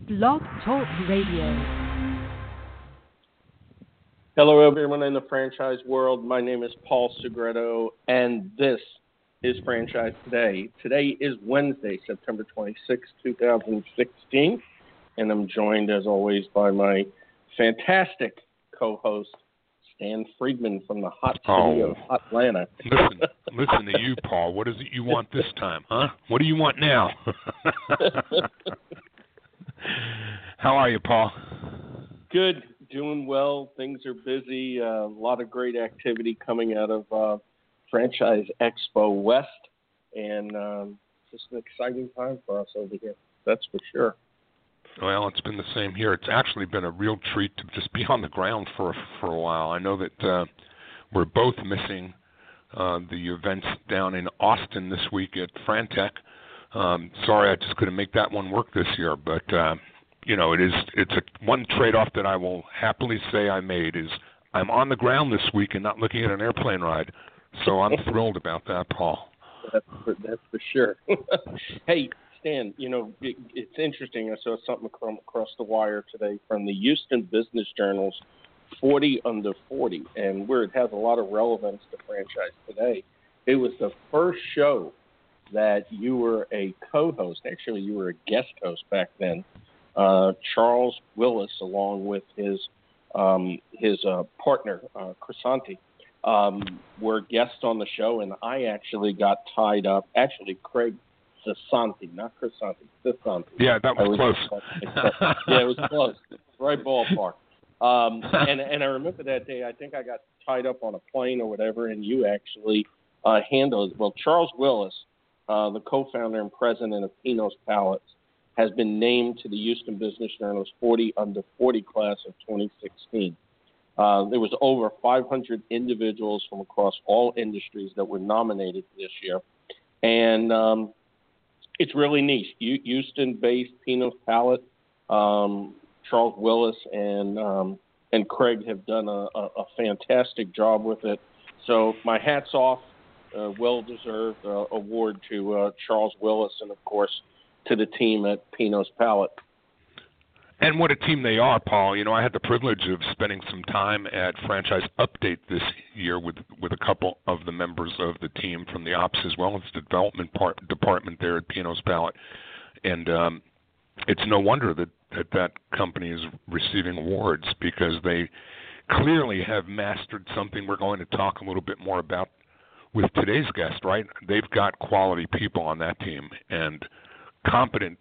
Blog Talk Radio. Hello, everyone in the franchise world. My name is Paul Segreto, and this is Franchise Today. Today is Wednesday, September 26, 2016, and I'm joined, as always, by my fantastic co-host, Stan Friedman from the hot city of Atlanta. Listen to you, Paul. What is it you want this time, huh? What do you want now? How are you, Paul? Good, doing well. Things are busy. A lot of great activity coming out of Franchise Expo West, and just an exciting time for us over here. That's for sure. Well, it's been the same here. It's actually been a real treat to just be on the ground for a while. I know that we're both missing the events down in Austin this week at Frantech. Sorry, I just couldn't make that one work this year. But it's one trade-off that I will happily say I made is I'm on the ground this week and not looking at an airplane ride. So I'm thrilled about that, Paul. That's for sure. Hey, Stan, it's interesting. I saw something across the wire today from the Houston Business Journal's 40 Under 40, and where it has a lot of relevance to Franchise Today. It was the first show that you were a co-host. Actually, you were a guest host back then. Charles Willis, along with his partner, Crisanti, were guests on the show, and I actually got tied up. Actually, Craig Cisanti, not Crisanti, Cisanti. Yeah, that was close. Yeah, it was close. Right ballpark. And I remember that day, I think I got tied up on a plane or whatever, and you actually handled it. Well, Charles Willis, the co-founder and president of Pinos Pallets, has been named to the Houston Business Journal's 40 Under 40 class of 2016. There was over 500 individuals from across all industries that were nominated this year. And it's really niche. Houston-based Pinos Pallet, Charles Willis and Craig have done a fantastic job with it. So my hat's off, well-deserved award to Charles Willis and, of course, to the team at Pinos Pallet. And what a team they are, Paul. I had the privilege of spending some time at Franchise Update this year with a couple of the members of the team from the ops as well as the development department there at Pinos Pallet. And it's no wonder that company is receiving awards because they clearly have mastered something we're going to talk a little bit more about with today's guest, right? They've got quality people on that team and competent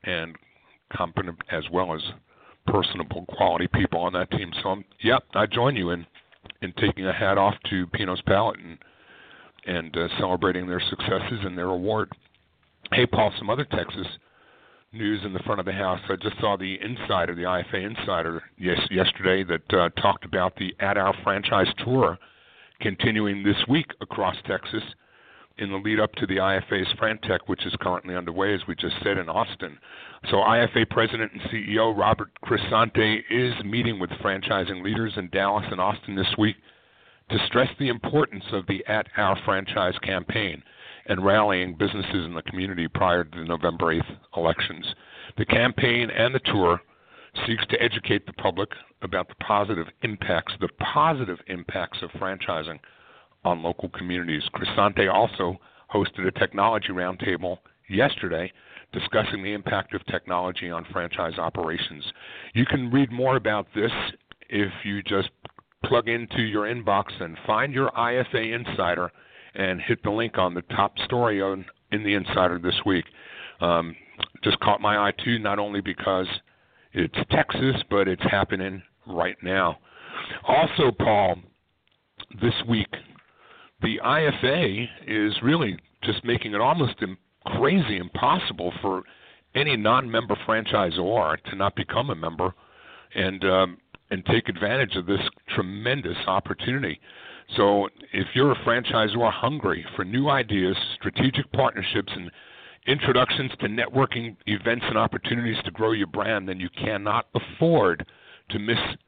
as well as personable quality people on that team. So, I join you in taking a hat off to Pinos Pallet and celebrating their successes and their award. Hey, Paul, some other Texas news in the front of the house. I just saw the Insider, the IFA Insider, yesterday that talked about the At Our Franchise Tour continuing this week across Texas in the lead up to the IFA's Frantech, which is currently underway, as we just said, in Austin. So IFA President and CEO Robert Crisanti is meeting with franchising leaders in Dallas and Austin this week to stress the importance of the At Our Franchise campaign and rallying businesses in the community prior to the November 8th elections. The campaign and the tour seeks to educate the public about the positive impacts of franchising on local communities. Crisanti also hosted a technology roundtable yesterday discussing the impact of technology on franchise operations. You can read more about this if you just plug into your inbox and find your IFA Insider and hit the link on the top story in the Insider this week. Just caught my eye, too, not only because it's Texas, but it's happening right now. Also, Paul, this week, the IFA is really just making it almost crazy impossible for any non-member franchisor to not become a member and take advantage of this tremendous opportunity. So if you're a franchisor hungry for new ideas, strategic partnerships, and introductions to networking events and opportunities to grow your brand, then you cannot afford to miss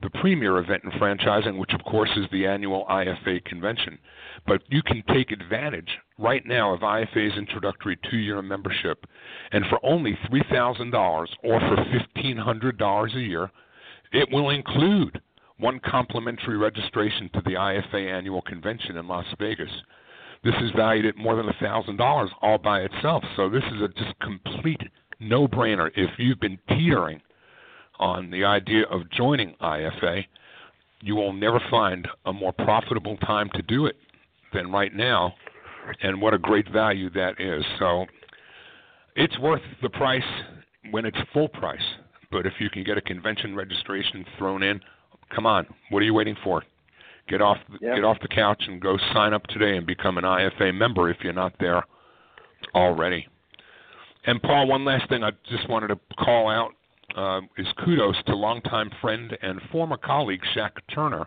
the premier event in franchising, which of course is the annual IFA convention. But you can take advantage right now of IFA's introductory 2-year membership, and for only $3,000 or for $1,500 a year, it will include one complimentary registration to the IFA annual convention in Las Vegas. This is valued at more than $1,000 all by itself. So this is a just complete no-brainer. If you've been teetering on the idea of joining IFA, you will never find a more profitable time to do it than right now, and what a great value that is. So it's worth the price when it's full price, but if you can get a convention registration thrown in, come on, what are you waiting for? Get off the couch and go sign up today and become an IFA member if you're not there already. And Paul, one last thing I just wanted to call out is kudos to longtime friend and former colleague Shaq Turner.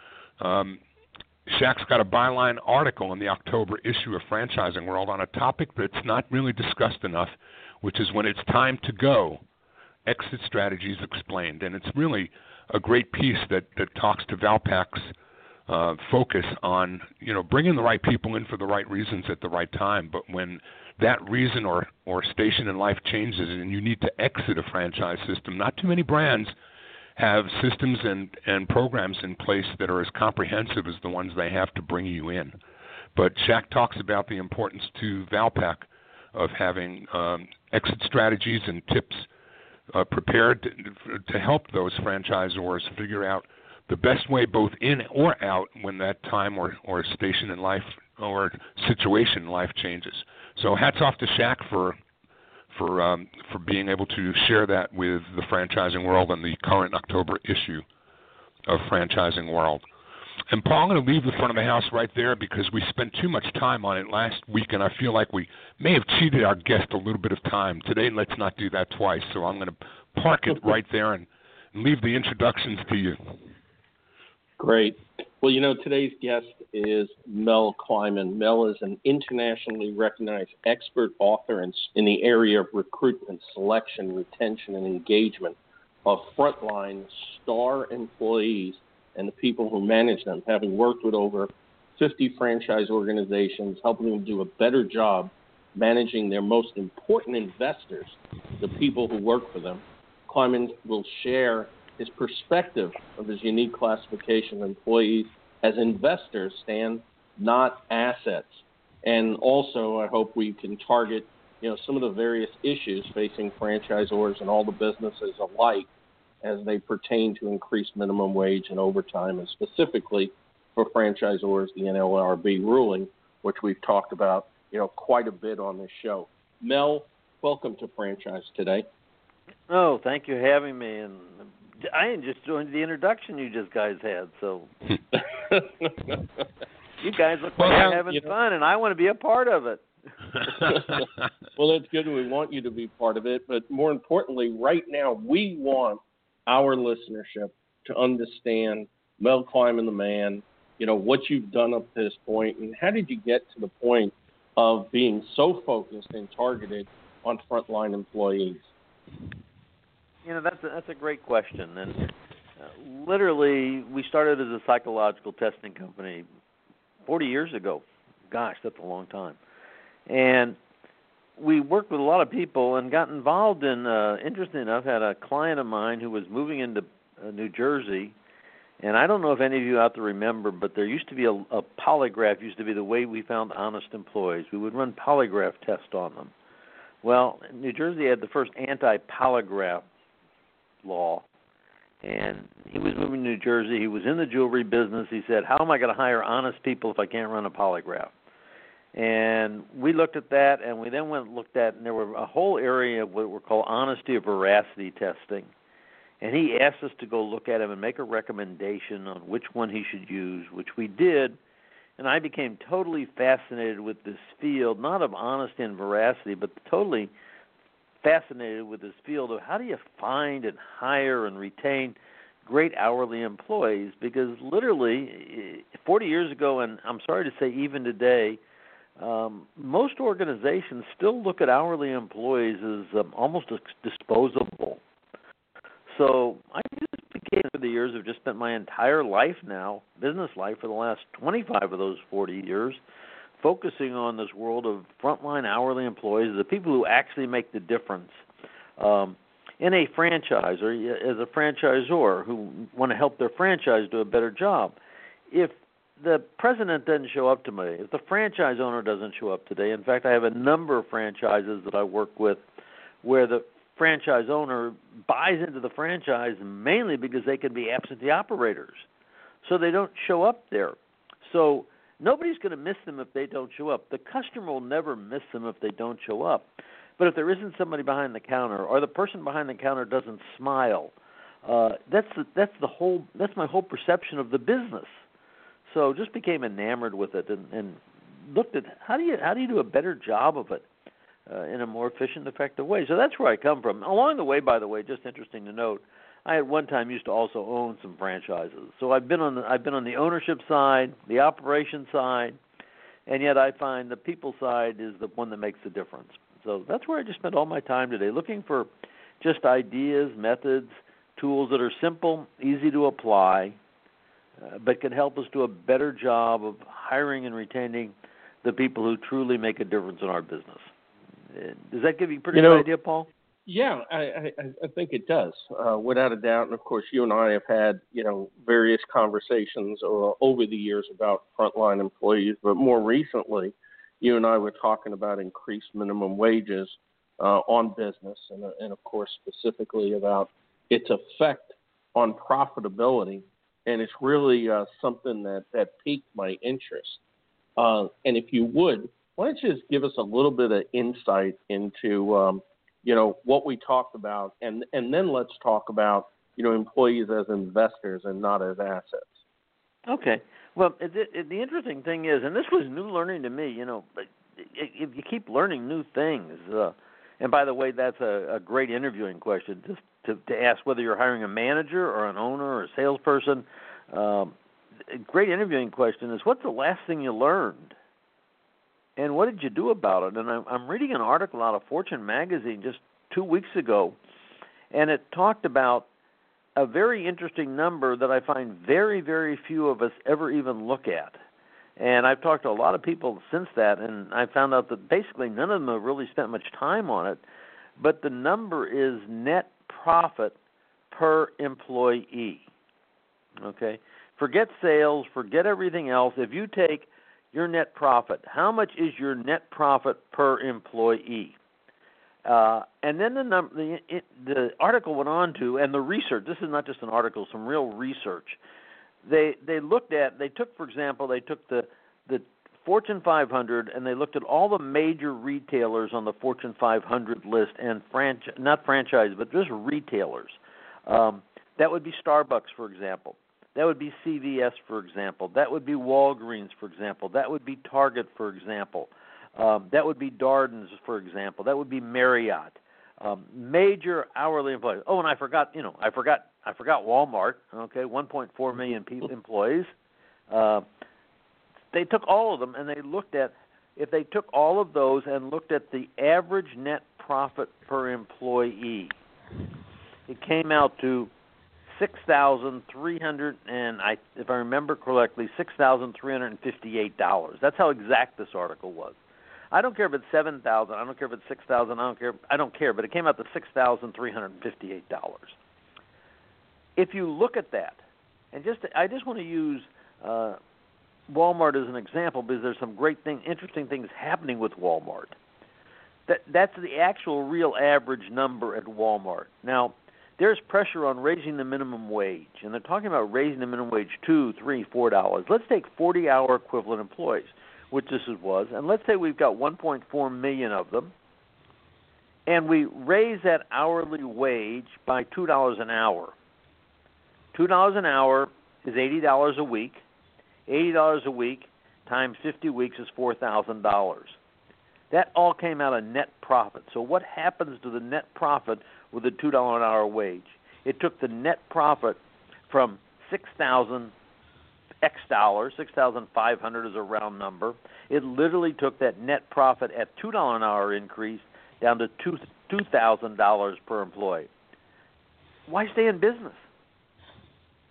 Shaq's got a byline article in the October issue of Franchising World on a topic that's not really discussed enough, which is when it's time to go, exit strategies explained. And it's really a great piece that talks to Valpak's focus on, bringing the right people in for the right reasons at the right time. But when that reason or station in life changes and you need to exit a franchise system, not too many brands have systems and programs in place that are as comprehensive as the ones they have to bring you in. But Shaq talks about the importance to Valpak of having exit strategies and tips prepared to help those franchisors figure out the best way both in or out when that time or station in life or situation in life changes. So hats off to Shaq for being able to share that with the Franchising World and the current October issue of Franchising World. And Paul, I'm going to leave the front of the house right there because we spent too much time on it last week, and I feel like we may have cheated our guest a little bit of time. Today, let's not do that twice, so I'm going to park it right there and leave the introductions to you. Great. Well, today's guest is Mel Kleiman. Mel is an internationally recognized expert author in the area of recruitment, selection, retention, and engagement of frontline star employees and the people who manage them, having worked with over 50 franchise organizations, helping them do a better job managing their most important investors, the people who work for them. Kleiman will share his perspective of his unique classification of employees as investors, Stan, not assets. And also, I hope we can target, some of the various issues facing franchisors and all the businesses alike as they pertain to increased minimum wage and overtime, and specifically for franchisors, the NLRB ruling, which we've talked about, quite a bit on this show. Mel, welcome to Franchise Today. Oh, thank you for having me. And I just joined the introduction you guys had, so you guys look like you're having fun, and I want to be a part of it. Well, that's good. We want you to be part of it, but more importantly, right now, we want our listenership to understand Mel Kleiman, the man, what you've done up to this point, and how did you get to the point of being so focused and targeted on frontline employees? That's a great question. And literally, we started as a psychological testing company 40 years ago. Gosh, that's a long time. And we worked with a lot of people and got involved in, interesting enough, had a client of mine who was moving into New Jersey. And I don't know if any of you out there remember, but there used to be a polygraph, used to be the way we found honest employees. We would run polygraph tests on them. Well, New Jersey had the first anti-polygraph law, and he was moving to New Jersey. He was in the jewelry business. He said, how am I going to hire honest people if I can't run a polygraph? And we looked at that, and we then went and looked at, and there were a whole area of what were called honesty or veracity testing. And he asked us to go look at him and make a recommendation on which one he should use, which we did. And I became totally fascinated with this field, not of honesty and veracity, but totally fascinated with this field of how do you find and hire and retain great hourly employees, because literally 40 years ago, and I'm sorry to say even today, most organizations still look at hourly employees as almost disposable. So I just began with the years, have just spent my entire life now, business life, for the last 25 of those 40 years, focusing on this world of frontline hourly employees, the people who actually make the difference in a franchise or as a franchisor who want to help their franchise do a better job. If the president doesn't show up today, if the franchise owner doesn't show up today, in fact, I have a number of franchises that I work with where the franchise owner buys into the franchise mainly because they can be absentee operators. So they don't show up there. So nobody's going to miss them if they don't show up. The customer will never miss them if they don't show up. But if there isn't somebody behind the counter, or the person behind the counter doesn't smile, that's my whole perception of the business. So just became enamored with it and looked at how do you do a better job of it in a more efficient, effective way. So that's where I come from. Along the way, by the way, just interesting to note, I at one time used to also own some franchises. So I've been on the ownership side, the operation side, and yet I find the people side is the one that makes the difference. So that's where I just spent all my time today, looking for just ideas, methods, tools that are simple, easy to apply, but can help us do a better job of hiring and retaining the people who truly make a difference in our business. Does that give you a pretty good idea, Paul? Yeah, I think it does, without a doubt. And, of course, you and I have had, various conversations over the years about frontline employees, but more recently, you and I were talking about increased minimum wages on business and, of course, specifically about its effect on profitability. And it's really something that piqued my interest. And if you would, why don't you just give us a little bit of insight into, what we talked about, and then let's talk about, employees as investors and not as assets. Okay. Well, the interesting thing is, and this was new learning to me, if you keep learning new things, and by the way, that's a great interviewing question, just to ask whether you're hiring a manager or an owner or a salesperson. A great interviewing question is, what's the last thing you learned? And what did you do about it? And I'm reading an article out of Fortune magazine just 2 weeks ago, and it talked about a very interesting number that I find very, very few of us ever even look at. And I've talked to a lot of people since that, and I found out that basically none of them have really spent much time on it. But the number is net profit per employee. Okay? Forget sales, forget everything else. If you take your net profit, how much is your net profit per employee? And then the article went on to, and the research, this is not just an article, some real research. They took, for example, the Fortune 500, and they looked at all the major retailers on the Fortune 500 list, and not franchise, but just retailers. That would be Starbucks, for example. That would be CVS, for example. That would be Walgreens, for example. That would be Target, for example. That would be Darden's, for example. That would be Marriott. Major hourly employees. Oh, and I forgot Walmart. Okay, 1.4 million employees. They took all of them and they looked at, if they took all of those and looked at the average net profit per employee, it came out to $6,300, and if I remember correctly, $6,358. That's how exact this article was. I don't care if it's $7,000. I don't care if it's $6,000. I don't care. But it came out to $6,358. If you look at that, and I just want to use Walmart as an example because there's some interesting things happening with Walmart. That's the actual real average number at Walmart. Now, there's pressure on raising the minimum wage, and they're talking about raising the minimum wage $2, $3, $4. Let's take 40-hour equivalent employees, which this was, and let's say we've got 1.4 million of them, and we raise that hourly wage by $2 an hour. $2 an hour is $80 a week. $80 a week times 50 weeks is $4,000. That all came out of net profit. So what happens to the net profit with a $2 an hour wage? It took the net profit from $6,000 X dollars, 6,500 is a round number. It literally took that net profit at $2 an hour increase down to $2,000 per employee. Why stay in business?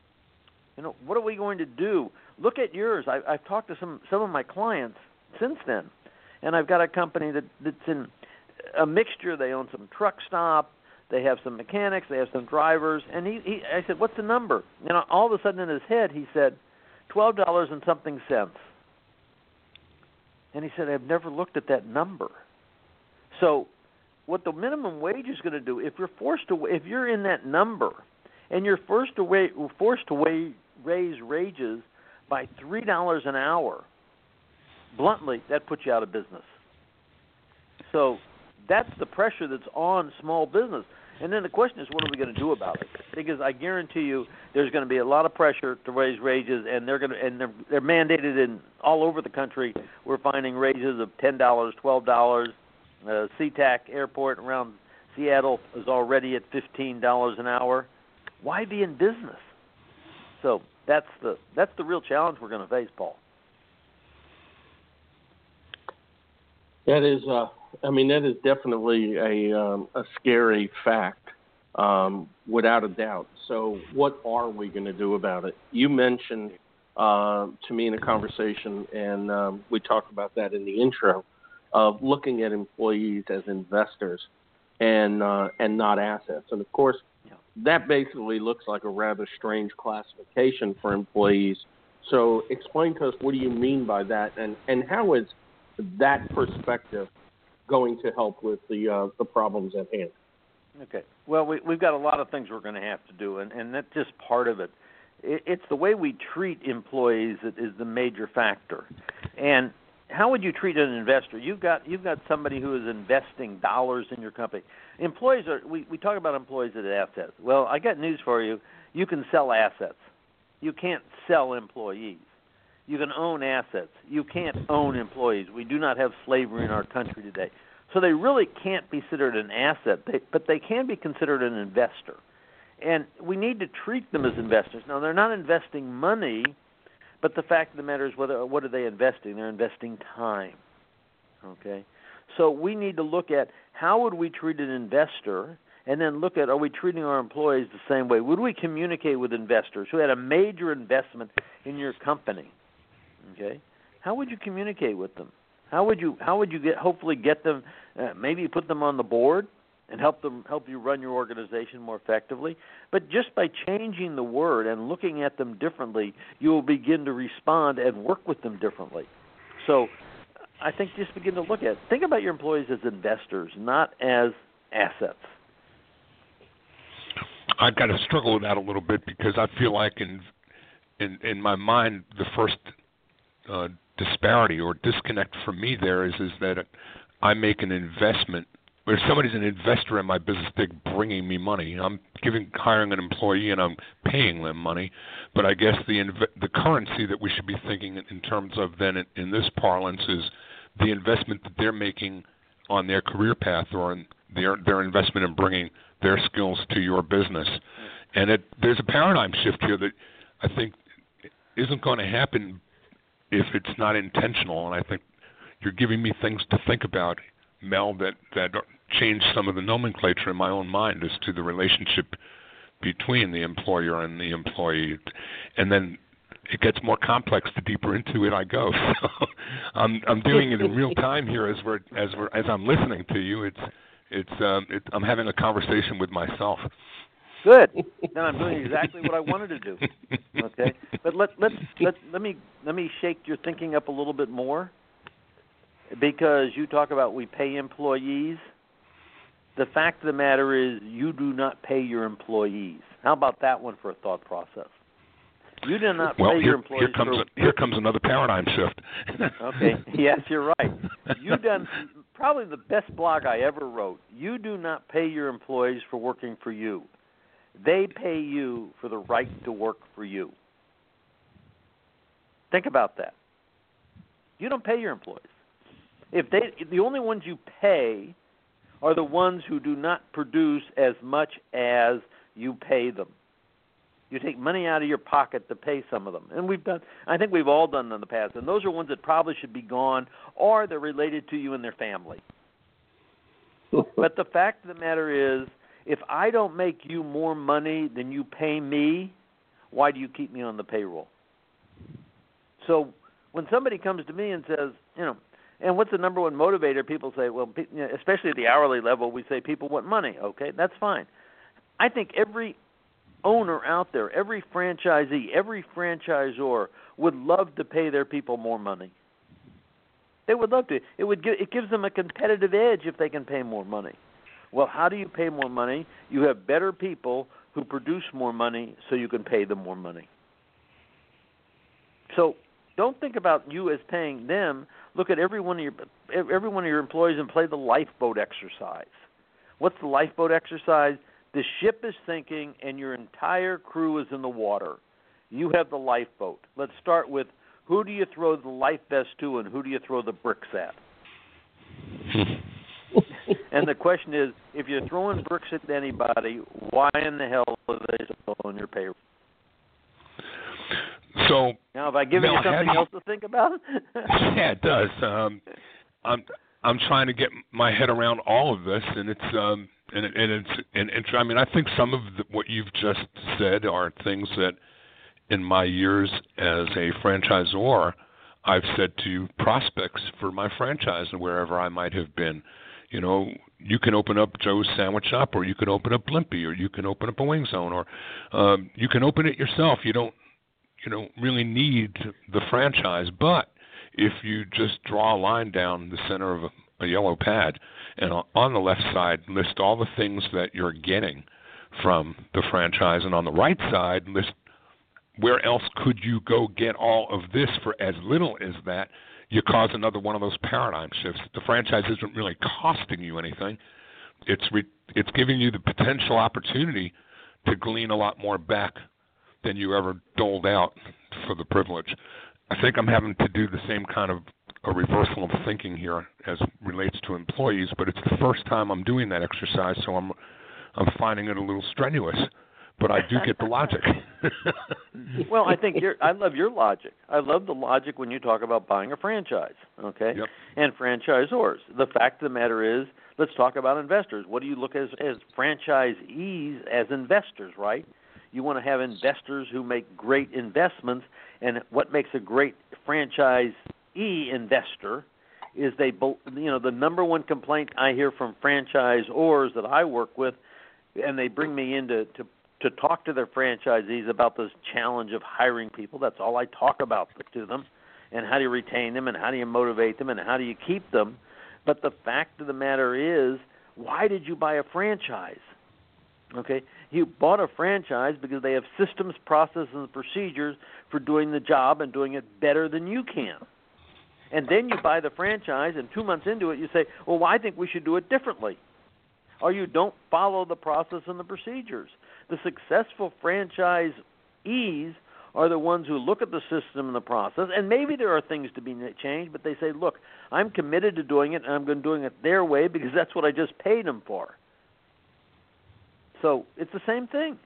What are we going to do? Look at yours. I've talked to some of my clients since then, and I've got a company that's in a mixture. They own some truck stop. They have some mechanics. They have some drivers. And I said, what's the number? And all of a sudden in his head, he said, $12 and something cents. And he said, I've never looked at that number. So what the minimum wage is going to do, if you're in that number and you're forced to raise wages by $3 an hour, bluntly, that puts you out of business. So that's the pressure that's on small business. And then the question is, what are we going to do about it? Because I guarantee you, there's going to be a lot of pressure to raise wages, and they're mandated in all over the country. We're finding raises of $10, $12. SeaTac Airport around Seattle is already at $15 an hour. Why be in business? So that's the real challenge we're going to face, Paul. That is, that is definitely a scary fact, without a doubt. So what are we going to do about it? You mentioned to me in a conversation, and we talked about that in the intro, of looking at employees as investors and not assets. And, of course, that basically looks like a rather strange classification for employees. So explain to us, what do you mean by that, and how is that perspective going to help with the problems at hand? Okay. Well, we've got a lot of things we're going to have to do, and that's just part of it. It's the way we treat employees that is the major factor. And how would you treat an investor? You've got somebody who is investing dollars in your company. Employees we talk about employees as assets. Well, I got news for you. You can sell assets. You can't sell employees. You can own assets. You can't own employees. We do not have slavery in our country today. So they really can't be considered an asset, but they can be considered an investor. And we need to treat them as investors. Now, they're not investing money, but the fact of the matter is, what are they investing? They're investing time. Okay? So we need to look at how would we treat an investor, and then look at, are we treating our employees the same way? Would we communicate with investors who had a major investment in your company? Okay? How would you communicate with them? How would you hopefully get them, maybe put them on the board and help you run your organization more effectively? But just by changing the word and looking at them differently, you will begin to respond and work with them differently. So I think just begin to think about your employees as investors, not as assets. I've got to struggle with that a little bit, because I feel like in my mind, the first disparity or disconnect for me there is that I make an investment. If somebody's an investor in my business, they're bringing me money. I'm hiring an employee and I'm paying them money. But I guess the currency that we should be thinking in terms of then in this parlance is the investment that they're making on their career path, or in their investment in bringing their skills to your business. And there's a paradigm shift here that I think isn't going to happen if it's not intentional. And I think you're giving me things to think about, Mel, that change some of the nomenclature in my own mind as to the relationship between the employer and the employee. And then it gets more complex the deeper into it I go. So I'm doing it in real time here as I'm listening to you. I'm having a conversation with myself. Good. Then I'm doing exactly what I wanted to do. Okay. But let me shake your thinking up a little bit more, because you talk about we pay employees. The fact of the matter is, you do not pay your employees. How about that one for a thought process? You do not pay your employees. Here comes another paradigm shift. Okay. Yes, you're right. You've done probably the best blog I ever wrote. You do not pay your employees for working for you. They pay you for the right to work for you. Think about that. You don't pay your employees. The only ones you pay are the ones who do not produce as much as you pay them. You take money out of your pocket to pay some of them. And I think we've all done that in the past. And those are ones that probably should be gone, or they're related to you and their family. But the fact of the matter is, if I don't make you more money than you pay me, why do you keep me on the payroll? So when somebody comes to me and says, and what's the number one motivator? People say, well, especially at the hourly level, we say people want money. Okay, that's fine. I think every owner out there, every franchisee, every franchisor would love to pay their people more money. They would love to. It gives them a competitive edge if they can pay more money. Well, how do you pay more money? You have better people who produce more money so you can pay them more money. So don't think about you as paying them. Look at every one of your employees and play the lifeboat exercise. What's the lifeboat exercise? The ship is sinking and your entire crew is in the water. You have the lifeboat. Let's start with who do you throw the life vest to and who do you throw the bricks at? And the question is, if you're throwing bricks at anybody, why in the hell are they still on your payroll? So now, have I given you something else to think about? Yeah, it does. I'm trying to get my head around all of this, and I mean, I think some of what you've just said are things that, in my years as a franchisor, I've said to prospects for my franchise and wherever I might have been. You can open up Joe's Sandwich Shop, or you can open up Blimpie, or you can open up a Wing Zone, or you can open it yourself. You don't really need the franchise, but if you just draw a line down the center of a yellow pad, and on the left side list all the things that you're getting from the franchise, and on the right side list where else could you go get all of this for as little as that, you cause another one of those paradigm shifts. The franchise isn't really costing you anything. It's giving you the potential opportunity to glean a lot more back than you ever doled out for the privilege. I think I'm having to do the same kind of a reversal of thinking here as relates to employees, but it's the first time I'm doing that exercise, so I'm finding it a little strenuous. But I do get the logic. Well, I love your logic. I love the logic when you talk about buying a franchise, okay? Yep. And franchisors. The fact of the matter is, let's talk about investors. What do you look as franchisees as investors, right? You want to have investors who make great investments, and what makes a great franchisee investor is the number one complaint I hear from franchisors that I work with, and they bring me in to talk to their franchisees about this challenge of hiring people. That's all I talk about to them, and how do you retain them, and how do you motivate them, and how do you keep them. But the fact of the matter is, why did you buy a franchise? Okay, you bought a franchise because they have systems, processes, and procedures for doing the job and doing it better than you can. And then you buy the franchise, and 2 months into it, you say, well, I think we should do it differently. Or you don't follow the process and the procedures. The successful franchisees are the ones who look at the system and the process, and maybe there are things to be changed, but they say, look, I'm committed to doing it, and I'm going to doing it their way because that's what I just paid them for. So it's the same thing.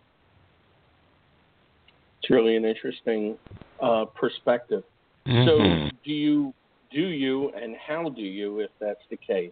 It's really an interesting perspective. Mm-hmm. So do you, and how do you, if that's the case,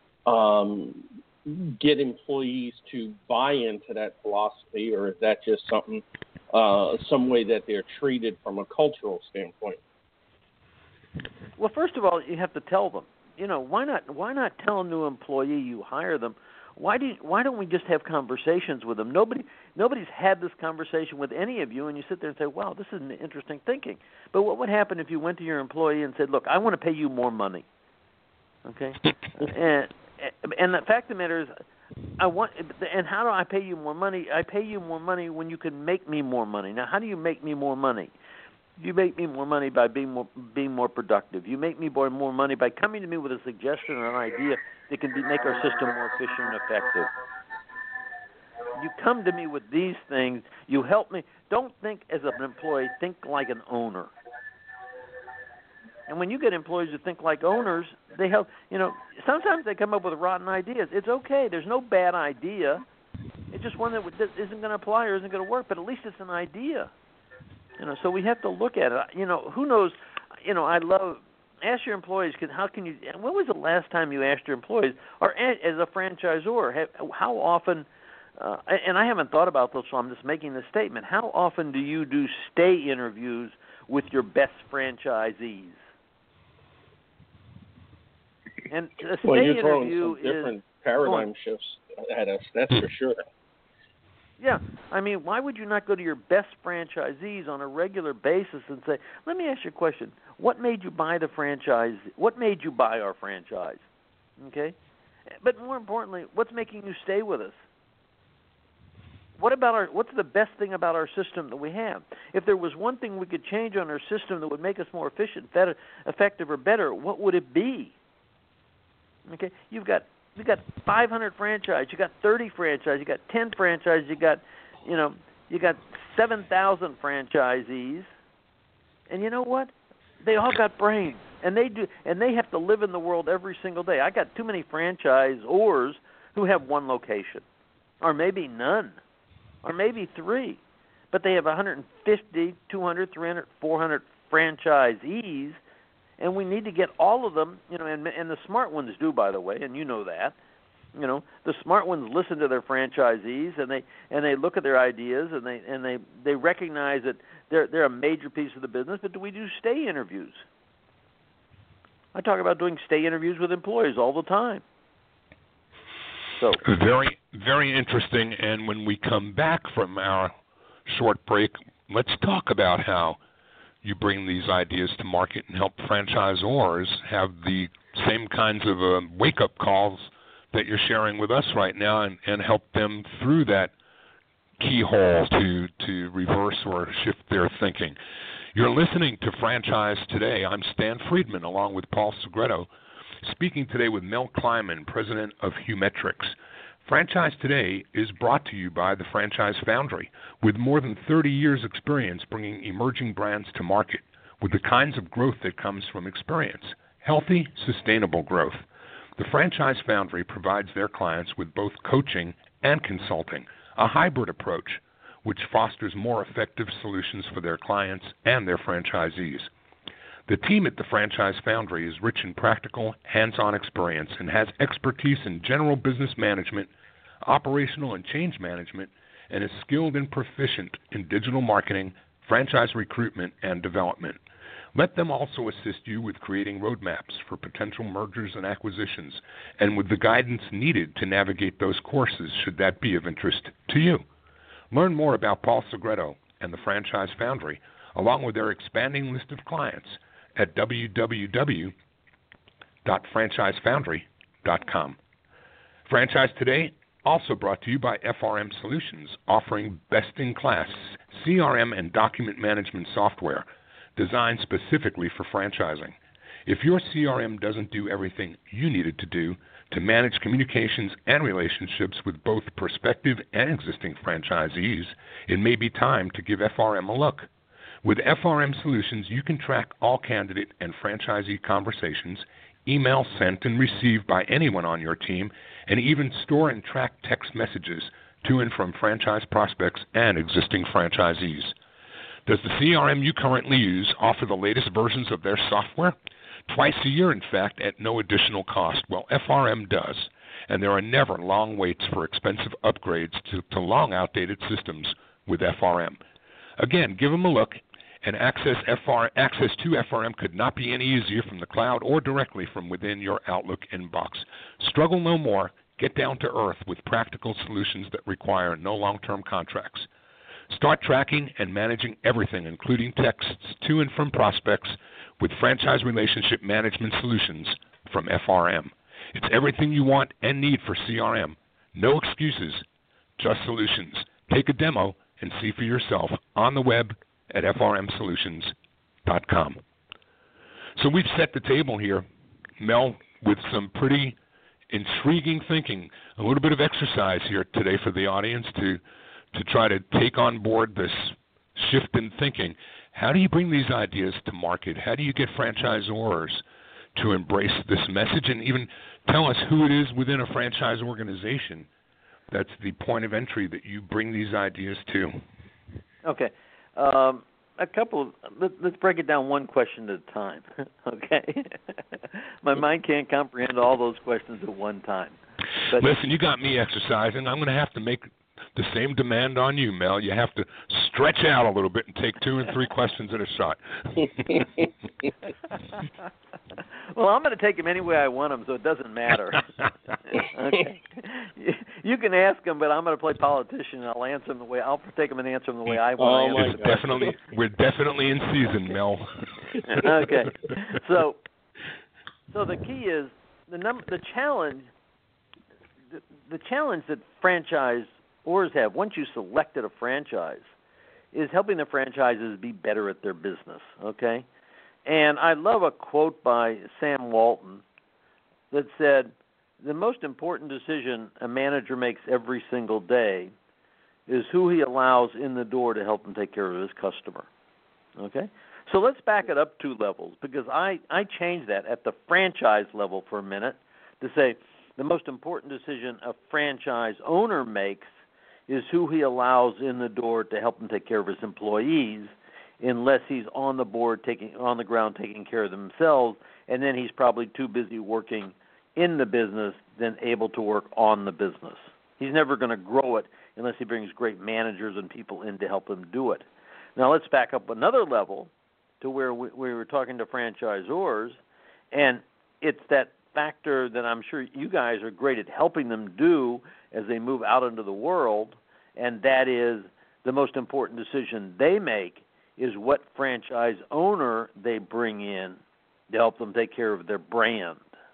get employees to buy into that philosophy, or is that just something, some way that they're treated from a cultural standpoint? Well, first of all, you have to tell them. Why not tell a new employee you hire them? Why don't we just have conversations with them? Nobody's had this conversation with any of you, and you sit there and say, wow, this is an interesting thinking. But what would happen if you went to your employee and said, look, I want to pay you more money, okay? And the fact of the matter is, and how do I pay you more money? I pay you more money when you can make me more money. Now, how do you make me more money? You make me more money by being more productive. You make me more money by coming to me with a suggestion or an idea that can make our system more efficient and effective. You come to me with these things. You help me. Don't think as an employee. Think like an owner. And when you get employees who think like owners, they help. Sometimes they come up with rotten ideas. It's okay. There's no bad idea. It's just one that isn't going to apply or isn't going to work. But at least it's an idea. So we have to look at it. Who knows? Ask your employees. When was the last time you asked your employees, or as a franchisor, how often and I haven't thought about this, so I'm just making this statement. How often do you do stay interviews with your best franchisees? And a stay you're throwing interview some different paradigm shifts at us, that's for sure. Yeah, I mean, why would you not go to your best franchisees on a regular basis and say, "Let me ask you a question. What made you buy the franchise? What made you buy our franchise?" Okay, but more importantly, what's making you stay with us? What's the best thing about our system that we have? If there was one thing we could change on our system that would make us more efficient, better, effective, or better, what would it be? Okay, you've got 500 franchise, you got 30 franchise, you got 10 franchise, you got 7,000 franchisees, and you know what? They all got brains, and they have to live in the world every single day. I got too many franchisors who have one location, or maybe none, or maybe 3, but they have 150, 200, 300, 400 franchisees. And we need to get all of them, and the smart ones do, by the way, and you know that. The smart ones listen to their franchisees, and they look at their ideas, and they recognize that they're a major piece of the business. But do we do stay interviews? I talk about doing stay interviews with employees all the time. So very, very interesting. And when we come back from our short break, let's talk about how you bring these ideas to market and help franchisors have the same kinds of wake-up calls that you're sharing with us right now, and help them through that keyhole to reverse or shift their thinking. You're listening to Franchise Today. I'm Stan Friedman, along with Paul Segreto, speaking today with Mel Kleiman, president of Humetrics. Franchise Today is brought to you by the Franchise Foundry, with more than 30 years' experience bringing emerging brands to market with the kinds of growth that comes from experience, healthy, sustainable growth. The Franchise Foundry provides their clients with both coaching and consulting, a hybrid approach which fosters more effective solutions for their clients and their franchisees. The team at the Franchise Foundry is rich in practical, hands-on experience and has expertise in general business management, operational and change management, and is skilled and proficient in digital marketing, franchise recruitment, and development. Let them also assist you with creating roadmaps for potential mergers and acquisitions, and with the guidance needed to navigate those courses should that be of interest to you. Learn more about Paul Segreto and the Franchise Foundry, along with their expanding list of clients, at www.franchisefoundry.com. Franchise Today also brought to you by FRM Solutions, offering best-in-class CRM and document management software designed specifically for franchising. If your CRM doesn't do everything you need it to do to manage communications and relationships with both prospective and existing franchisees, it may be time to give FRM a look. With FRM Solutions, you can track all candidate and franchisee conversations, emails sent and received by anyone on your team, and even store and track text messages to and from franchise prospects and existing franchisees. Does the CRM you currently use offer the latest versions of their software? Twice a year, in fact, at no additional cost. Well, FRM does, and there are never long waits for expensive upgrades to long outdated systems with FRM. Again, give them a look, and access to FRM could not be any easier from the cloud or directly from within your Outlook inbox. Struggle no more. Get down to earth with practical solutions that require no long-term contracts. Start tracking and managing everything, including texts to and from prospects, with franchise relationship management solutions from FRM. It's everything you want and need for CRM. No excuses, just solutions. Take a demo and see for yourself on the web at frmsolutions.com. So we've set the table here, Mel, with some pretty intriguing thinking, a little bit of exercise here today for the audience to try to take on board this shift in thinking. How do you bring these ideas to market? How do you get franchisors to embrace this message, and even tell us who it is within a franchise organization that's the point of entry that you bring these ideas to? Okay. Let's break it down one question at a time, okay? My mind can't comprehend all those questions at one time. But listen, you got me exercising. I'm going to have to make the same demand on you, Mel. You have to stretch out a little bit and take 2 and 3 questions at a shot. Well, I'm going to take them any way I want them, so it doesn't matter. Okay. You can ask them, but I'm going to play politician, and I'll take them and answer them the way I want to answer them. We're definitely in season, Mel. Okay. So the key is the challenge that franchisors have once you selected a franchise is helping the franchises be better at their business, okay? And I love a quote by Sam Walton that said, the most important decision a manager makes every single day is who he allows in the door to help him take care of his customer, okay? So let's back it up 2 levels, because I changed that at the franchise level for a minute to say the most important decision a franchise owner makes is who he allows in the door to help him take care of his employees, unless he's on the ground taking care of themselves, and then he's probably too busy working in the business than able to work on the business. He's never going to grow it unless he brings great managers and people in to help him do it. Now let's back up another level to where we were talking to franchisors, and it's that factor that I'm sure you guys are great at helping them do as they move out into the world, and that is the most important decision they make is what franchise owner they bring in to help them take care of their brand.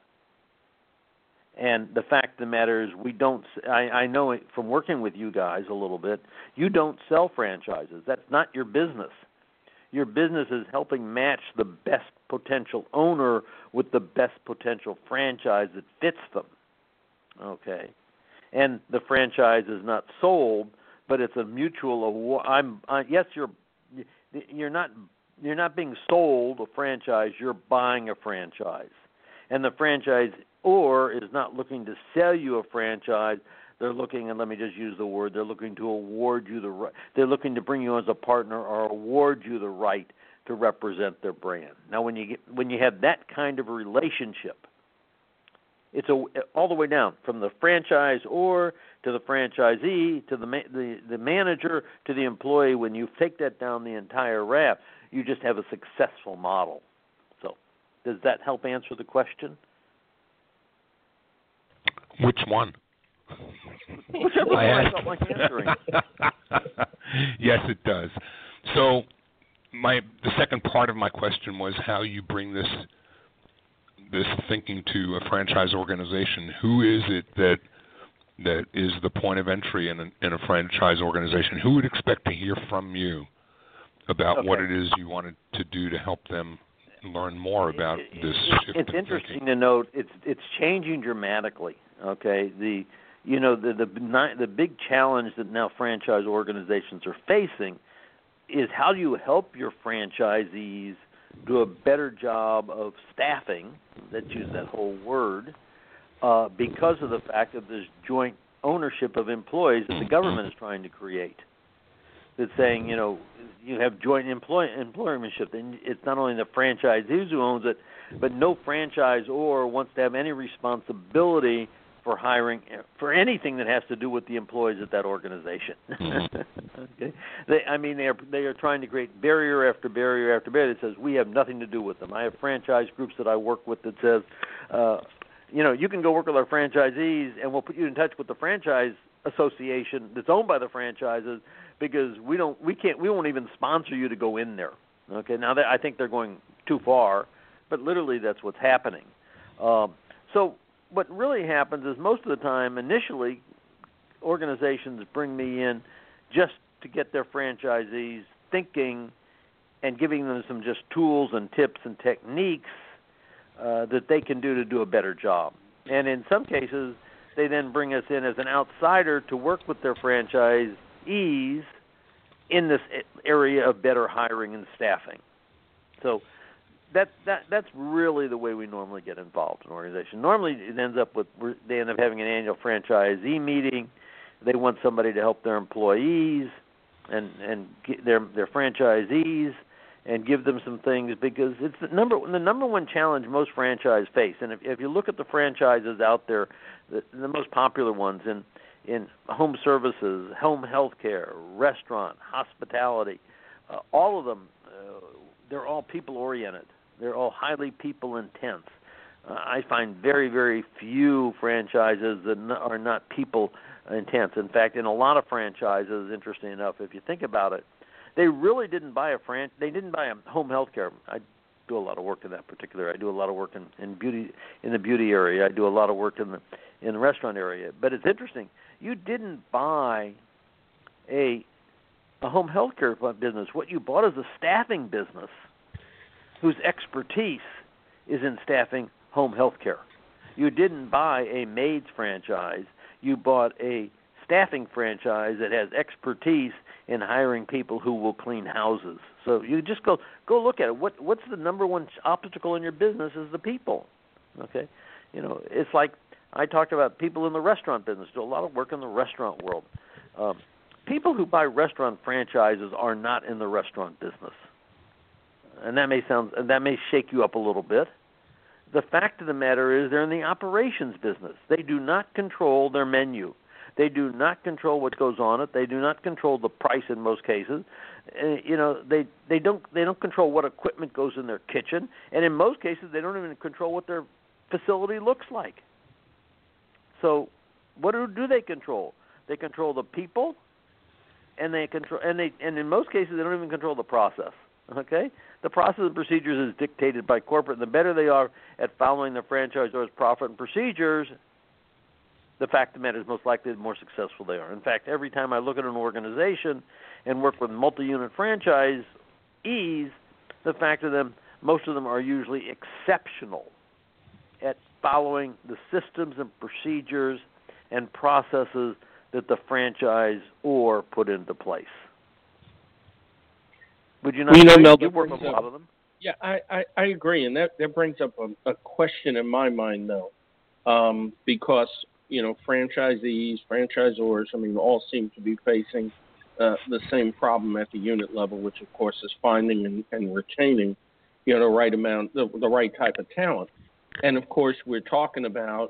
And the fact of the matter is I know it from working with you guys a little bit, you don't sell franchises. That's not your business. Your business is helping match the best potential owner with the best potential franchise that fits them. Okay. And the franchise is not sold, but it's a mutual award. Yes, you're not being sold a franchise, you're buying a franchise. And the franchisor is not looking to sell you a franchise. They're looking, and let me just use the word, they're looking to award you the right. They're looking to bring you as a partner or award you the right to represent their brand. Now, when you have that kind of a relationship, it's all the way down from the franchisor to the franchisee to the manager to the employee. When you take that down the entire ramp, you just have a successful model. So, does that help answer the question? Which one? Whichever one I felt like answering. Yes, it does. So, the second part of my question was how you bring this thinking to a franchise organization. Who is it that is the point of entry in a franchise organization? Who would expect to hear from you about what it is you wanted to do to help them learn more about this shift? It's interesting to note it's changing dramatically. Okay, the big challenge that now franchise organizations are facing is how do you help your franchisees do a better job of staffing, let's use that whole word, because of the fact of this joint ownership of employees that the government is trying to create. That's saying, you have joint employmentship, and it's not only the franchisees who owns it, but no franchisor wants to have any responsibility for hiring for anything that has to do with the employees at that organization. Okay, they are trying to create barrier after barrier after barrier that says we have nothing to do with them. I have franchise groups that I work with that says, you can go work with our franchisees, and we'll put you in touch with the franchise association that's owned by the franchises because we won't even sponsor you to go in there. Okay, now I think they're going too far, but literally that's what's happening. So what really happens is most of the time, initially, organizations bring me in just to get their franchisees thinking and giving them some just tools and tips and techniques that they can do to do a better job. And in some cases, they then bring us in as an outsider to work with their franchisees in this area of better hiring and staffing. So that's really the way we normally get involved in an organization. Normally, it ends up with they end up having an annual franchisee meeting. They want somebody to help their employees and their franchisees and give them some things because it's the number one challenge most franchise face. And if you look at the franchises out there, the most popular ones, and in home services, home health care, restaurant, hospitality. All of them, they're all people-oriented. They're all highly people-intense. I find very, very few franchises that are not people-intense. In fact, in a lot of franchises, interesting enough, if you think about it, they really didn't buy they didn't buy a home health care. I do a lot of work in that particular. I do a lot of work in beauty, in the beauty area. I do a lot of work in the restaurant area. But it's interesting. You didn't buy a home health care business. What you bought is a staffing business whose expertise is in staffing home health care. You didn't buy a maids franchise. You bought a staffing franchise that has expertise in hiring people who will clean houses. So you just go look at it. What's the number one obstacle in your business is the people. Okay, it's like I talked about people in the restaurant business. Do a lot of work in the restaurant world. People who buy restaurant franchises are not in the restaurant business, and that may shake you up a little bit. The fact of the matter is they're in the operations business. They do not control their menu. They do not control what goes on it. They do not control the price in most cases. They don't control what equipment goes in their kitchen, and in most cases they don't even control what their facility looks like. So, what do they control? They control the people, and in most cases they don't even control the process. Okay, the process and procedures is dictated by corporate. And the better they are at following the franchisor's profit and procedures, the fact of the matter is most likely the more successful they are. In fact, every time I look at an organization and work with multi-unit franchisees, the fact of them, most of them are usually exceptional at following the systems and procedures and processes that the franchisor put into place. Would you not agree? Mel, you work with a lot of them. Yeah, I agree, and that brings up a question in my mind, though, because franchisees, franchisors, all seem to be facing the same problem at the unit level, which of course is finding and retaining, the right amount, the right type of talent. And of course, we're talking about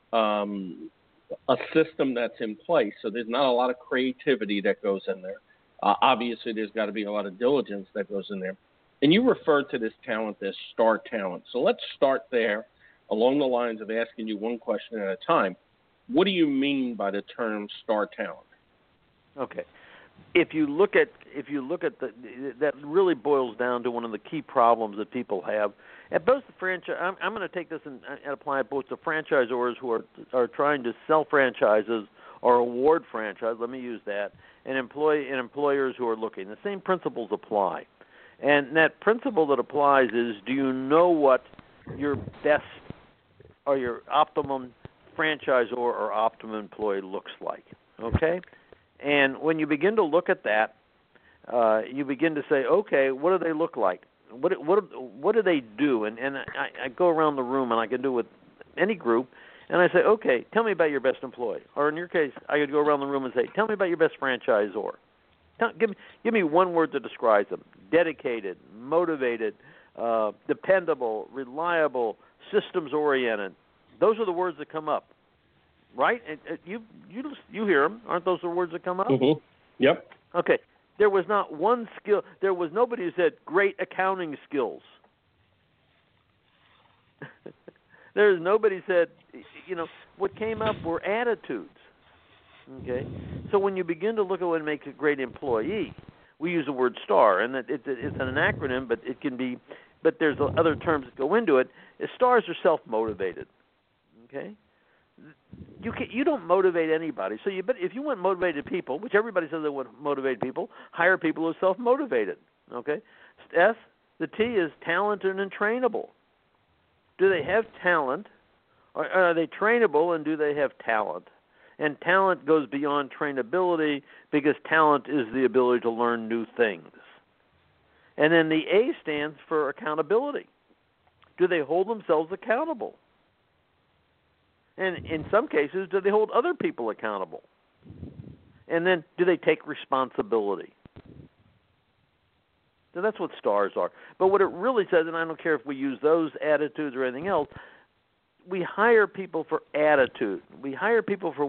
a system that's in place, so there's not a lot of creativity that goes in there. Obviously, there's got to be a lot of diligence that goes in there. And you referred to this talent as star talent. So let's start there along the lines of asking you one question at a time. What do you mean by the term star talent? Okay. If you look at that really boils down to one of the key problems that people have. At both the franchise, I'm going to take this and apply it both to franchisors who are trying to sell franchises or award franchise. Let me use that. And employers who are looking. The same principles apply. And that principle that applies is, do you know what your best or your optimum franchisor or optimum employee looks like? Okay? And when you begin to look at that, you begin to say, okay, what do they look like? What do they do? And I go around the room, and I can do it with any group, and I say, okay, tell me about your best employee. Or in your case, I could go around the room and say, tell me about your best franchisor. Give me one word that describes them: dedicated, motivated, dependable, reliable, systems-oriented. Those are the words that come up, right? And you hear them. Aren't those the words that come up? Mm-hmm. Yep. Okay. There was not one skill. There was nobody who said great accounting skills. There's nobody said, what came up were attitudes. Okay, so when you begin to look at what makes a great employee, we use the word STAR, and it's an acronym, but it can be, but there's other terms that go into it. STARs are self-motivated. Okay, you don't motivate anybody. So if you want motivated people, which everybody says they want motivated people, hire people who are self-motivated. Okay, S, the T is talented and trainable. Do they have talent? Or are they trainable, and do they have talent? And talent goes beyond trainability, because talent is the ability to learn new things. And then the A stands for accountability. Do they hold themselves accountable? And in some cases, do they hold other people accountable? And then do they take responsibility? So that's what STARs are. But what it really says, and I don't care if we use those attitudes or anything else, we hire people for attitude. We hire people for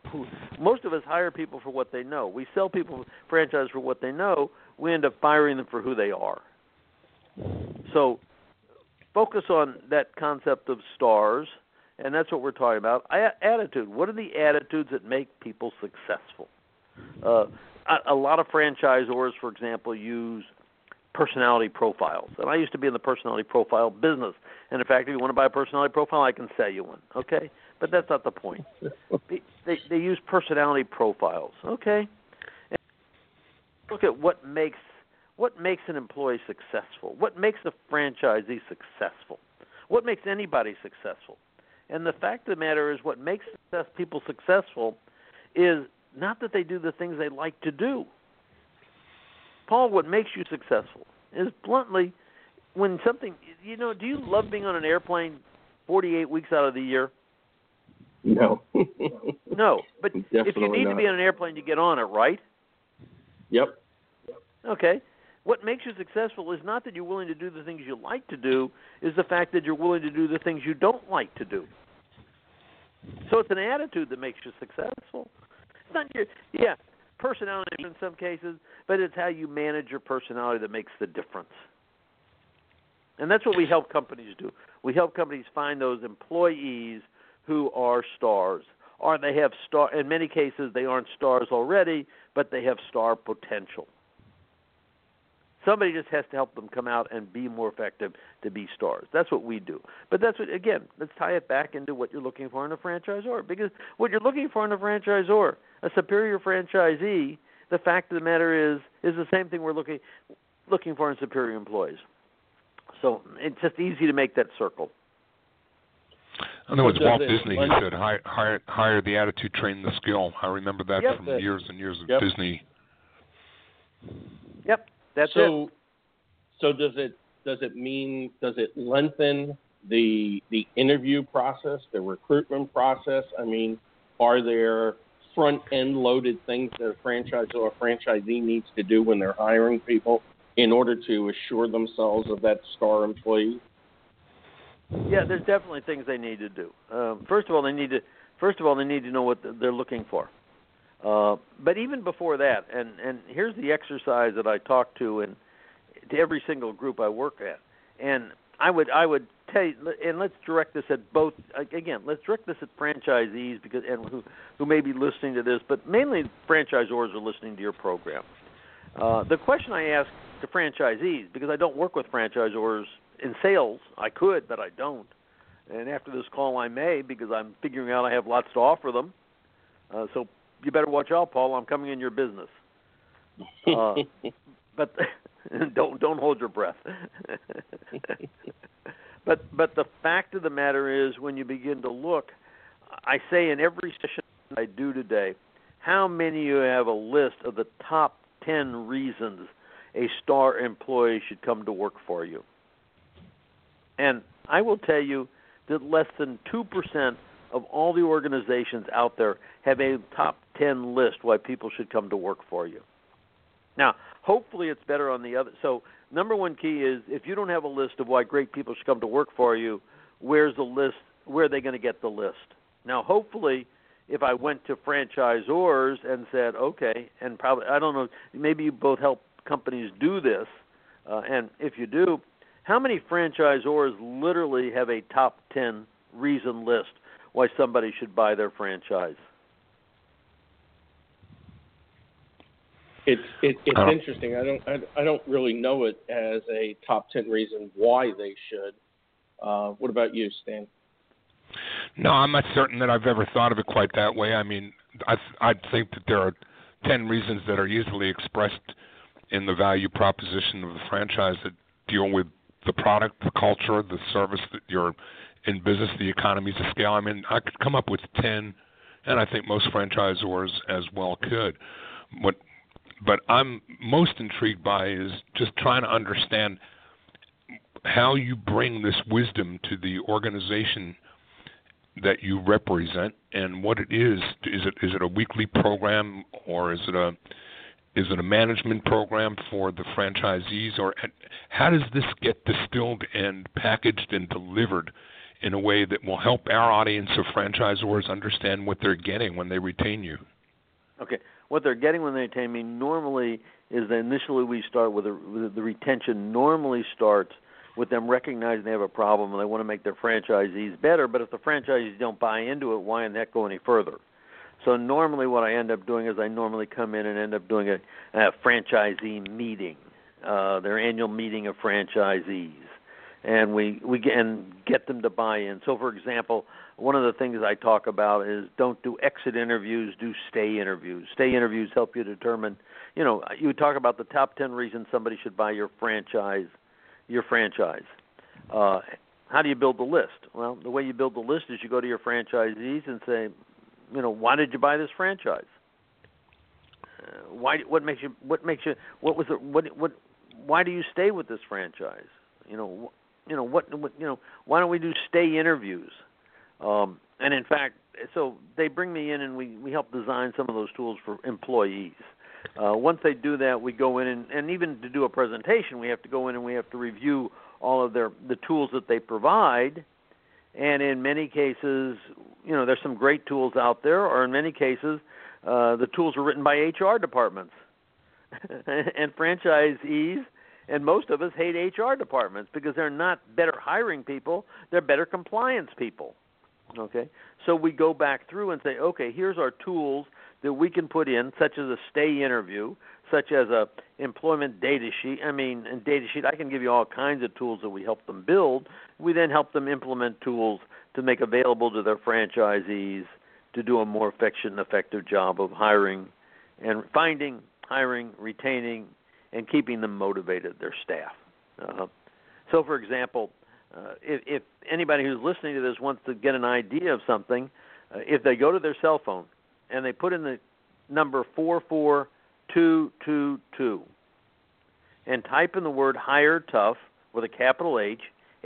most of us hire people for what they know. We sell people franchise for what they know. We end up firing them for who they are. So focus on that concept of stars, and that's what we're talking about. Attitude. What are the attitudes that make people successful? A lot of franchisors, for example, use personality profiles. And I used to be in the personality profile business. And in fact, if you want to buy a personality profile, I can sell you one. Okay? But that's not the point. They use personality profiles. Okay? And look at what makes an employee successful. What makes a franchisee successful? What makes anybody successful? And the fact of the matter is, what makes people successful is not that they do the things they like to do. Paul, what makes you successful is bluntly when something, do you love being on an airplane 48 weeks out of the year? No. No, but if you need to be on an airplane, you get on it, right? Yep. Okay. What makes you successful is not that you're willing to do the things you like to do, is the fact that you're willing to do the things you don't like to do. So it's an attitude that makes you successful. It's not personality in some cases, but it's how you manage your personality that makes the difference. And that's what we help companies do. We help companies find those employees who are stars, or they have in many cases they aren't stars already, but they have star potential. Somebody just has to help them come out and be more effective to be stars. That's what we do. But that's what, again, let's tie it back into what you're looking for in a franchisor. Because what you're looking for in a franchisor, a superior franchisee, the fact of the matter is the same thing we're looking for in superior employees. So it's just easy to make that circle. I know it's Walt Disney who said, hire the attitude, train the skill. I remember that from years and years of Disney. Yep. That's it. So does it lengthen the interview process, the recruitment process? I mean, are there front end loaded things that a franchisor or franchisee needs to do when they're hiring people in order to assure themselves of that star employee? Yeah, there's definitely things they need to do. First of all, they need to know what they're looking for. But even before that, and here's the exercise that I talk to every single group I work at, and I would tell you, and let's direct this at both. Again, let's direct this at franchisees who may be listening to this, but mainly franchisors are listening to your program. The question I ask to franchisees, because I don't work with franchisors in sales, I could, but I don't. And after this call, I may, because I'm figuring out I have lots to offer them. So you better watch out, Paul. I'm coming in your business. But don't hold your breath. But the fact of the matter is, when you begin to look, I say in every session I do today, how many of you have a list of the top 10 reasons a star employee should come to work for you? And I will tell you that less than 2% of all the organizations out there have a top 10 list why people should come to work for you. Now, hopefully it's better on the other. So number one key is, if you don't have a list of why great people should come to work for you, where's the list? Where are they going to get the list? Now, hopefully, if I went to franchisors and said, okay, and probably, I don't know, maybe you both help companies do this, and if you do, how many franchisors literally have a top 10 reason list why somebody should buy their franchise? It's interesting. I don't really know it as a top 10 reason why they should. What about you, Stan? No, I'm not certain that I've ever thought of it quite that way. I mean, I think that there are 10 reasons that are easily expressed in the value proposition of the franchise that deal with the product, the culture, the service that you're in business, the economies of scale. I mean, I could come up with 10, and I think most franchisors as well could. But I'm most intrigued by is just trying to understand how you bring this wisdom to the organization that you represent and what it is. Is it a weekly program, or is it a management program for the franchisees, or how does this get distilled and packaged and delivered in a way that will help our audience of franchisors understand what they're getting when they retain you? Okay. What they're getting when they retain me normally is that initially we start with the retention normally starts with them recognizing they have a problem and they want to make their franchisees better, but if the franchisees don't buy into it, why in the heck go any further? So normally what I end up doing is I normally come in and end up doing a franchisee meeting, their annual meeting of franchisees, and we get them to buy in. So, for example, one of the things I talk about is don't do exit interviews, do stay interviews. Stay interviews help you determine, you talk about the top 10 reasons somebody should buy your franchise. How do you build the list? Well, the way you build the list is you go to your franchisees and say, why did you buy this franchise? Why do you stay with this franchise? Why don't we do stay interviews? And in fact, so they bring me in and we help design some of those tools for employees. Once they do that, we go in and even to do a presentation, we have to go in and we have to review all of the tools that they provide. And in many cases, there's some great tools out there, or in many cases, the tools are written by HR departments. And franchisees and most of us hate HR departments because they're not better hiring people, they're better compliance people. Okay? So we go back through and say, okay, here's our tools that we can put in, such as a stay interview, such as a employment data sheet. Data sheet, I can give you all kinds of tools that we help them build. We then help them implement tools to make available to their franchisees to do a more efficient and effective job of hiring and finding, hiring, retaining, and keeping them motivated, their staff. So, for example, if anybody who's listening to this wants to get an idea of something, if they go to their cell phone and they put in the number 44222 and type in the word Hire Tough with a capital H,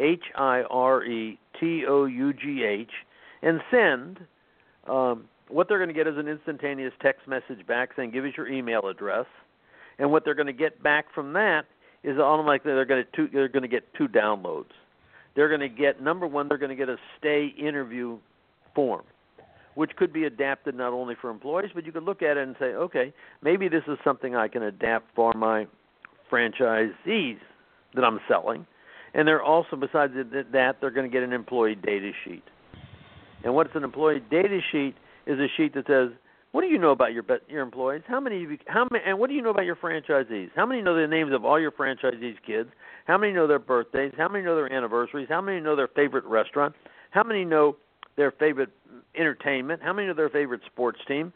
HIRETOUGH, and send, what they're going to get is an instantaneous text message back saying, give us your email address. And what they're going to get back from that is automatically they're going to get 2 downloads. They're going to get, number one, they're going to get a stay interview form, which could be adapted not only for employees, but you could look at it and say, okay, maybe this is something I can adapt for my franchisees that I'm selling. And they're also, besides that, they're going to get an employee data sheet. And what's an employee data sheet is a sheet that says, what do you know about your employees? And what do you know about your franchisees? How many know the names of all your franchisees' kids? How many know their birthdays? How many know their anniversaries? How many know their favorite restaurant? How many know their favorite entertainment? How many know their favorite sports team?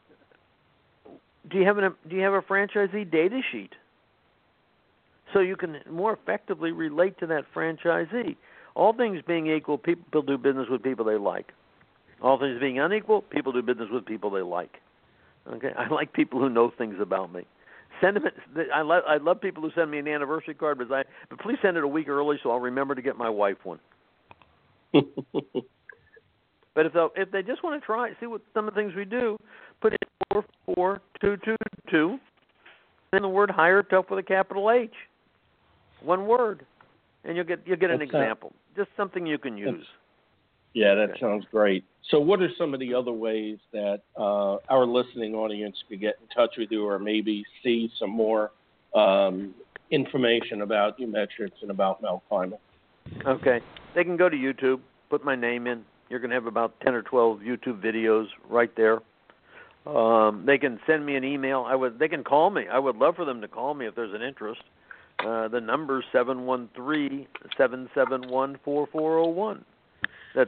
Do you have a franchisee data sheet? So you can more effectively relate to that franchisee. All things being equal, people do business with people they like. All things being unequal, people do business with people they like. Okay, I like people who know things about me. Send them. I love people who send me an anniversary card, but please send it a week early so I'll remember to get my wife one. But if they just want to try, see what some of the things we do, put in 44222, and the word Hire Tough with a capital H, one word, and you'll get an example, just something you can use. Yeah, that sounds great. So what are some of the other ways that our listening audience could get in touch with you or maybe see some more information about U-Metrics and about Mel Kimal? Okay. They can go to YouTube, put my name in. You're going to have about 10 or 12 YouTube videos right there. They can send me an email. They can call me. I would love for them to call me if there's an interest. The number is 713-771-4401. That's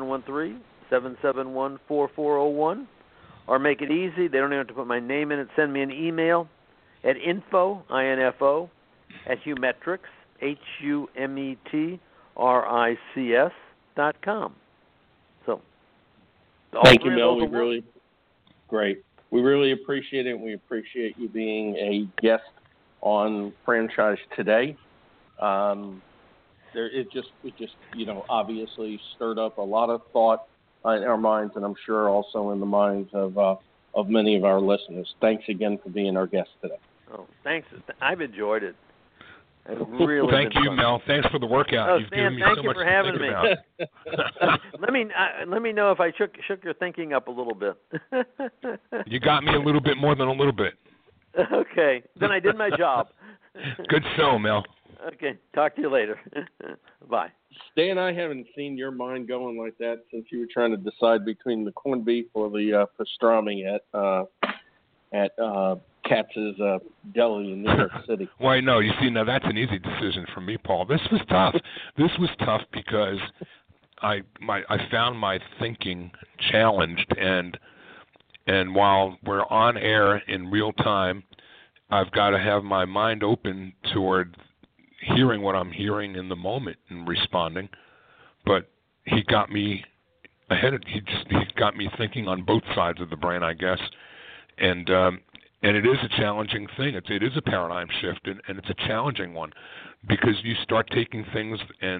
713-771-4401. Or make it easy. They don't even have to put my name in it. Send me an email at info, I-N-F-O, at Humetrics, HUMETRICS.com. So, thank you, Mel. We really appreciate it, and we appreciate you being a guest on Franchise Today. It just obviously stirred up a lot of thought in our minds, and I'm sure also in the minds of many of our listeners. Thanks again for being our guest today. Oh, thanks. I've enjoyed it. I've really Thank been you, fun. Mel. Thanks for the workout. Oh, You've Stan, given me thank so you much for to having think me. about. Let me know if I shook your thinking up a little bit. You got me a little bit more than a little bit. Okay, then I did my job. Good show, Mel. Okay, talk to you later. Bye. Stan, I haven't seen your mind going like that since you were trying to decide between the corned beef or the pastrami at Katz's Deli in New York City. Well, I know. You see, now that's an easy decision for me, Paul. This was tough. This was tough because I found my thinking challenged, and while we're on air in real time, I've got to have my mind open toward hearing what I'm hearing in the moment and responding. But he got me ahead. He got me thinking on both sides of the brain, I guess, and it is a challenging thing. It is a paradigm shift, and it's a challenging one because you start taking things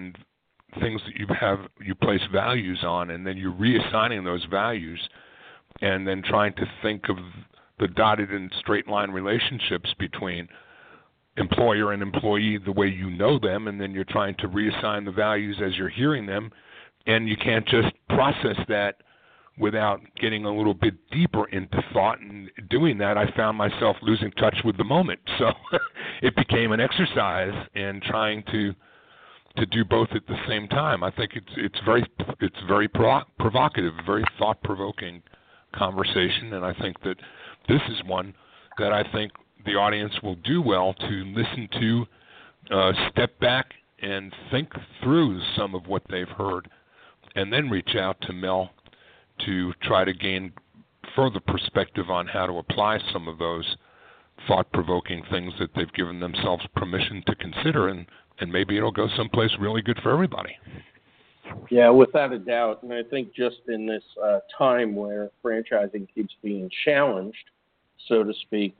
that you place values on, and then you're reassigning those values, and then trying to think of the dotted and straight line relationships between employer and employee the way you know them, and then you're trying to reassign the values as you're hearing them, and you can't just process that without getting a little bit deeper into thought. And doing that, I found myself losing touch with the moment. So it became an exercise in trying to do both at the same time. I think it's very provocative, very thought-provoking conversation, and I think that this is one that I think the audience will do well to listen to, step back and think through some of what they've heard, and then reach out to Mel to try to gain further perspective on how to apply some of those thought-provoking things that they've given themselves permission to consider, and maybe it'll go someplace really good for everybody. Yeah, without a doubt. And I think just in this time where franchising keeps being challenged, so to speak,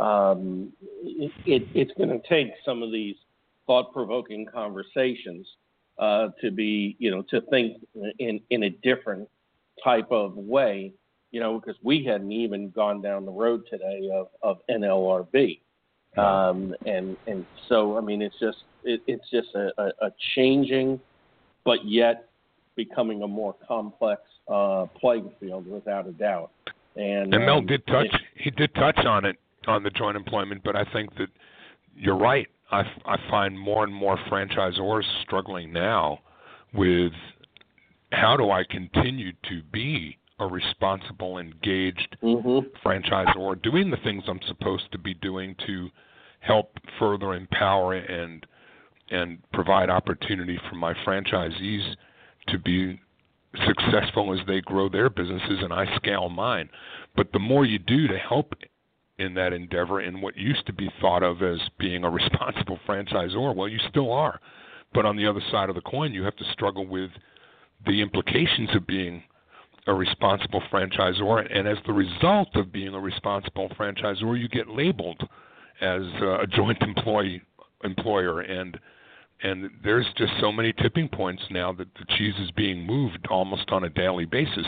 it's going to take some of these thought-provoking conversations to be, to think in a different type of way, because we hadn't even gone down the road today of NLRB. And so, I mean, it's just a changing, but yet becoming a more complex playing field, without a doubt. And Mel did touch on it on the joint employment, but I think that you're right. I find more and more franchisors struggling now with how do I continue to be a responsible, engaged franchisor, doing the things I'm supposed to be doing to help further empower and provide opportunity for my franchisees to be successful as they grow their businesses and I scale mine. But the more you do to help in that endeavor, in what used to be thought of as being a responsible franchisor, well, you still are. But on the other side of the coin, you have to struggle with the implications of being a responsible franchisor. And as the result of being a responsible franchisor, you get labeled as a joint employer. And there's just so many tipping points now that the cheese is being moved almost on a daily basis.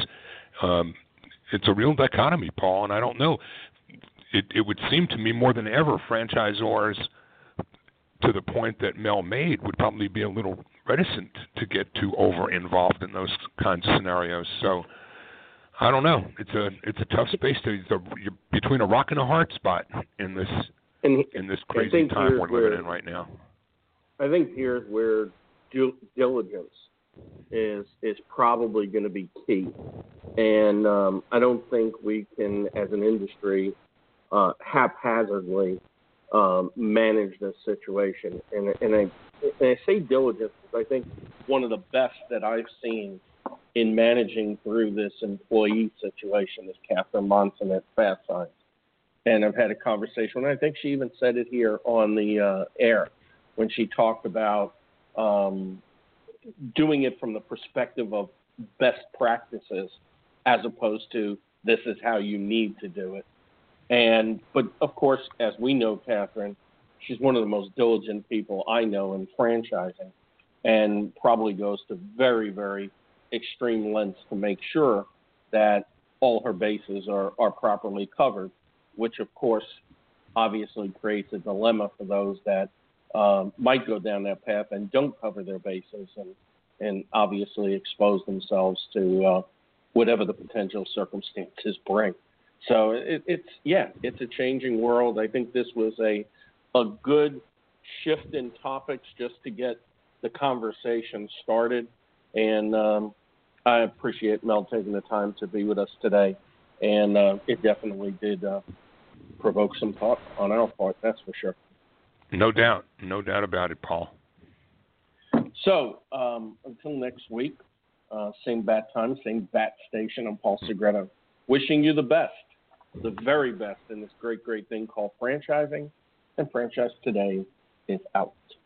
It's a real dichotomy, Paul, and I don't know. It would seem to me more than ever franchisors, to the point that Mel made, would probably be a little reticent to get too over-involved in those kinds of scenarios. So I don't know. It's a tough space. You're between a rock and a hard spot in this crazy time we're living in right now. I think here's where diligence is probably going to be key, and I don't think we can, as an industry, haphazardly manage this situation. And I say diligence because I think one of the best that I've seen in managing through this employee situation is Catherine Monson at Fast Signs. And I've had a conversation, and I think she even said it here on the air, when she talked about doing it from the perspective of best practices as opposed to this is how you need to do it. But of course, as we know, Catherine, she's one of the most diligent people I know in franchising, and probably goes to very, very extreme lengths to make sure that all her bases are properly covered, which of course obviously creates a dilemma for those that might go down that path and don't cover their bases and obviously expose themselves to whatever the potential circumstances bring. So it's a changing world. I think this was a good shift in topics just to get the conversation started. And I appreciate Mel taking the time to be with us today. And it definitely did provoke some thought on our part, that's for sure. No doubt about it, Paul. So until next week, same bat time, same bat station. I'm Paul Segreto, wishing you the best, the very best in this great, great thing called franchising. And Franchise Today is out.